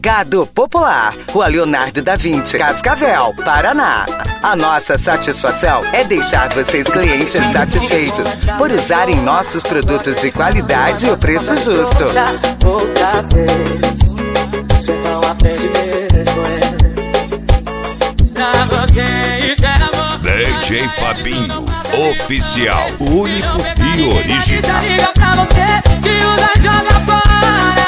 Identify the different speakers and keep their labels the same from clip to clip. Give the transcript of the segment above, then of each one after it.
Speaker 1: Mercado Popular, Rua Leonardo da Vinci, Cascavel, Paraná. A nossa satisfação é deixar vocês clientes satisfeitos por usarem nossos produtos de qualidade e o preço justo.
Speaker 2: Outra vez, você não aprende mesmo. Pra você isso é amor.
Speaker 3: DJ Fabinho, oficial, único e original.
Speaker 2: Liga pra você, te usa e joga fora.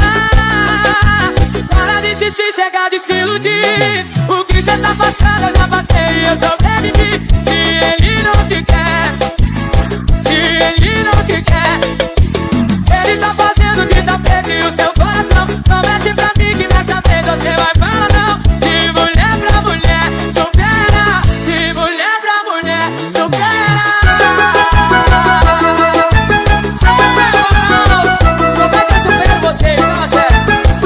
Speaker 2: Para de insistir, chega de se iludir. O que cê tá passando eu já passei e eu sobrevivi. Se ele não te quer, se ele não te quer, ele tá fazendo de tapete o seu coração. Promete pra mim que dessa vez você vai falar não. De mulher pra mulher, supera. De mulher pra mulher, supera. Como é que eu supero vocês, fala sério?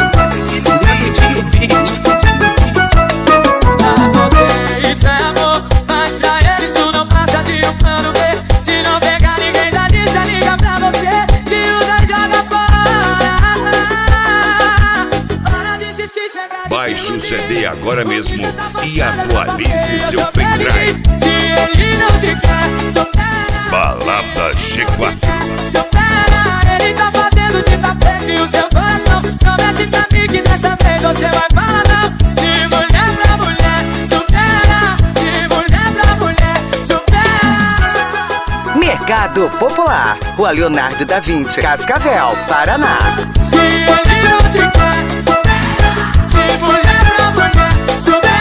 Speaker 2: Pra você isso é amor, mas pra ele isso não passa de um plano B. Se não pegar ninguém da lista, liga pra você, te usa e joga fora. Para de insistir, chega de
Speaker 3: Baixe o CD agora mesmo e atualize seu pendrive.
Speaker 2: se ele não te quer, supera.
Speaker 3: Balada G4.
Speaker 2: Supera, ele tá fazendo de tapete o seu coração. Promete pra mim que dessa vez você vai falar não. De mulher pra mulher, supera. De mulher pra mulher, supera.
Speaker 1: Mercado Popular, Rua Leonardo da Vinci, Cascavel, Paraná.
Speaker 2: Se ele não te quer, de mulher pra mulher, supera.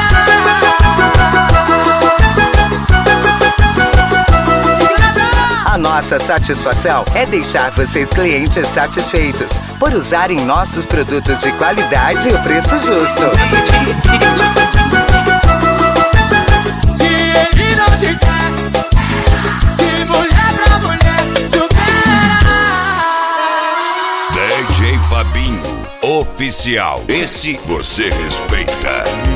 Speaker 1: A nossa satisfação é deixar vocês clientes satisfeitos por usarem nossos produtos de qualidade e o preço justo.
Speaker 2: Se ele não te quer, de mulher pra mulher, supera.
Speaker 3: DJ Fabinho, oficial. Esse você respeita.